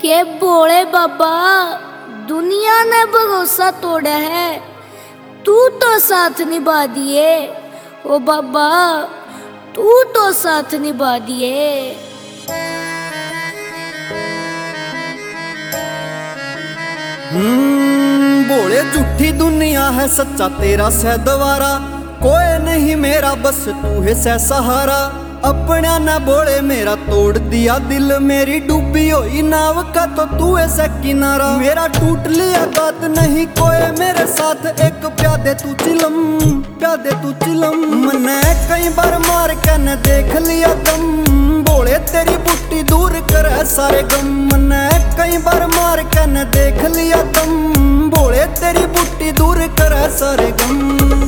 के भोले बाबा दुनिया ने भरोसा तोड़ा है, तू तो साथ निभा दिए। ओ बाबा तू तो साथ निभा दिए। भोले झूठी दुनिया है सच्चा तेरा सह द्वारा, कोई नहीं मेरा बस तू है सह सहारा। अपना न बोले मेरा तोड़ दिया दिल, मेरी डूबी हुई नाव का तो तू है सह किनारा। मेरा टूट लिया बात नहीं कोई मेरे साथ, एक प्यादे तू चिलम प्यादे तू चिलम। मैंने कई बार मार के न देख लिया दम, भोले तेरी बुट्टी दूर कर सारे गम। मैंने कई बार मार के न देख लिया दम, भोले तेरी बुट्टी दूर कर सारे गम।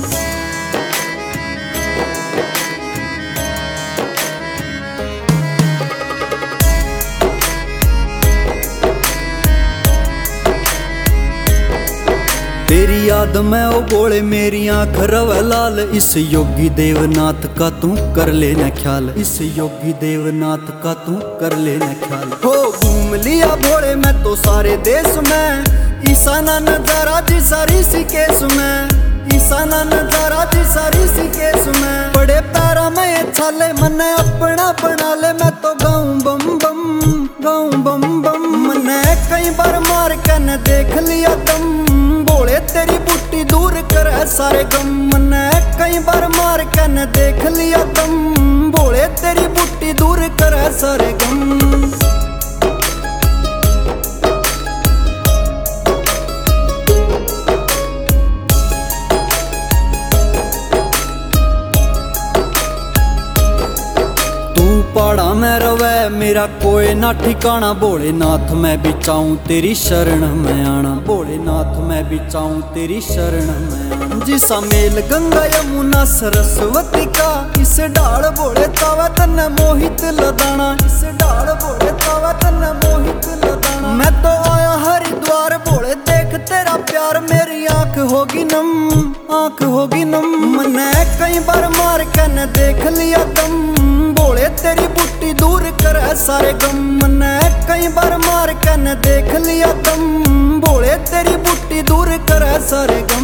तेरी याद में ओ बोले मेरी आँख रवे लाल, इस योगी देवनाथ का तू कर लेना ख्याल। इस योगी देवनाथ का तू कर लेना ख्याल। हो घूम लिया भोले मैं तो सारे देश में, ईसाना नजारा जी सारी सी केस में। ईसाना नजारा जी सारी सी केस में। बड़े पैरा में ये छाले मने अपना बना ले, मैं तो गाऊं बम बम गाऊं बम बम। मने कई बार मार के न देख लिया दम, भोले तेरी बुट्टी दूर कर सारे गम। मने कई बार मार के न देख लिया दम, भोले तेरी बुट्टी दूर कर सारे गम। पहाड़ा में रवे मेरा कोई ना ठिकाना, भोलेनाथ मैं भी चाहूं तेरी शरण में आना। भोलेनाथ मैं भी चाहूं तेरी शरण में आना। जिसा मेल गंगा यमुना सरस्वती का, इस डाल भोले तावा तन्ने मोहित लदाना। इस डाल भोले तावा तन्ने मोहित लदाना। मैं तो आया हरिद्वार भोले देख तेरा प्यार, मेरी आंख होगी नम आंख होगी नम। मैंने कई बार मार के न देख लिया दम, भोले तेरी बुट्टी दूर कर सारे गम। मैंने कई बार मार के न देख लिया दम, भोले तेरी बुट्टी दूर कर सारे गम।